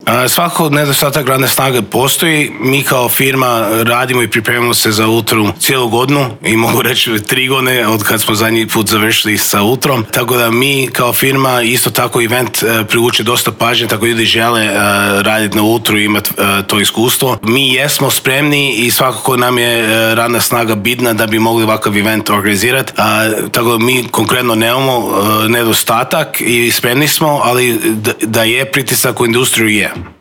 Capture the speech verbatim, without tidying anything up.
Svako nedostatak radne snage postoji. Mi kao firma radimo i pripremamo se za Ultru cijelu godinu i mogu reći tri godine od kad smo zadnji put završili sa Ultrom. Tako da mi kao firma isto tako event privuče dosta pažnje, tako ljudi žele raditi na Ultru i imati to iskustvo. Mi jesmo spremni i svakako nam je radna snaga bitna da bi mogli ovakav event organizirati. Tako da mi konkretno nemamo nedostatak i spremni smo, ali da je pritisak u industriju je.